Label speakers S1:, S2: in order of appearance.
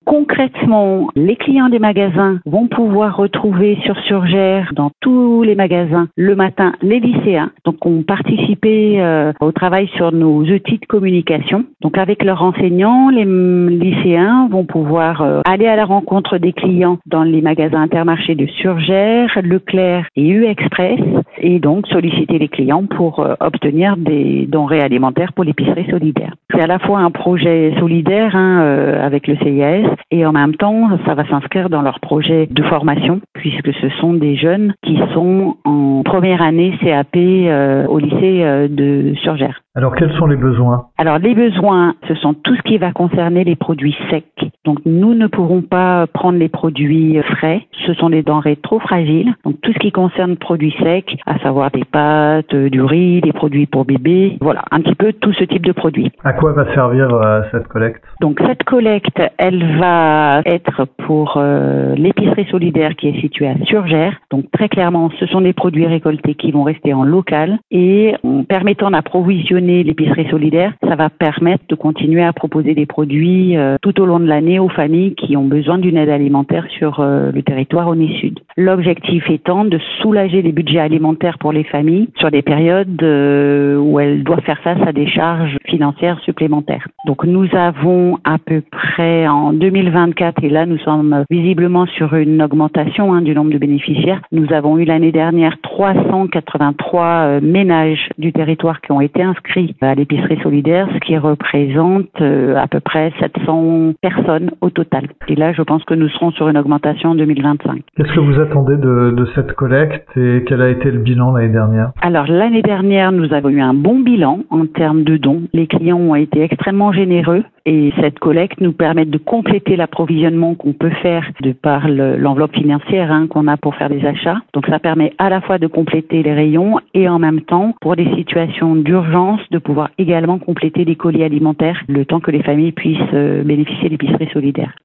S1: concrètement, les clients des magasins vont pouvoir retrouver sur Surgère, dans tous les magasins, le matin, les lycéens. Donc, ont participé au travail sur nos outils de communication. Donc, avec leurs enseignants, les lycéens vont pouvoir aller à la rencontre des clients dans les magasins Intermarché de Surgère, Leclerc et U-Express, et donc solliciter les clients pour obtenir des denrées alimentaires pour l'épicerie solidaire. C'est à la fois un projet solidaire avec le CIAS et en même temps, ça va s'inscrire dans leur projet de formation puisque ce sont des jeunes qui sont en première année CAP au lycée de Surgère.
S2: Alors, quels sont les besoins?
S1: Alors, les besoins, ce sont tout ce qui va concerner les produits secs. Donc, nous ne pourrons pas prendre les produits frais. Ce sont des denrées trop fragiles. Donc, tout ce qui concerne produits secs, à savoir des pâtes, du riz, des produits pour bébés. Voilà, un petit peu tout ce type de produits.
S2: À quoi va servir cette collecte?
S1: Donc, cette collecte, elle va être pour l'épicerie solidaire qui est située à Surgère. Donc, très clairement, ce sont des produits récoltés qui vont rester en local et en permettant d'approvisionner l'épicerie solidaire, ça va permettre de continuer à proposer des produits tout au long de l'année aux familles qui ont besoin d'une aide alimentaire sur le territoire Aulnay-Sud. L'objectif étant de soulager les budgets alimentaires pour les familles sur des périodes où elles doivent faire face à des charges financières supplémentaires. Donc nous avons à peu près en 2024, et là nous sommes visiblement sur une augmentation du nombre de bénéficiaires, nous avons eu l'année dernière 383 ménages du territoire qui ont été inscrits à l'épicerie solidaire, ce qui représente à peu près 700 personnes au total. Et là, je pense que nous serons sur une augmentation en 2025.
S2: Qu'est-ce que vous attendez de cette collecte et quel a été le bilan l'année dernière?
S1: Alors, l'année dernière, nous avons eu un bon bilan en termes de dons. Les clients ont été extrêmement généreux et cette collecte nous permet de compléter l'approvisionnement qu'on peut faire de par l'enveloppe financière qu'on a pour faire des achats. Donc, ça permet à la fois de compléter les rayons et en même temps, pour des situations d'urgence, de pouvoir également compléter les colis alimentaires le temps que les familles puissent bénéficier de l'épicerie solidaire.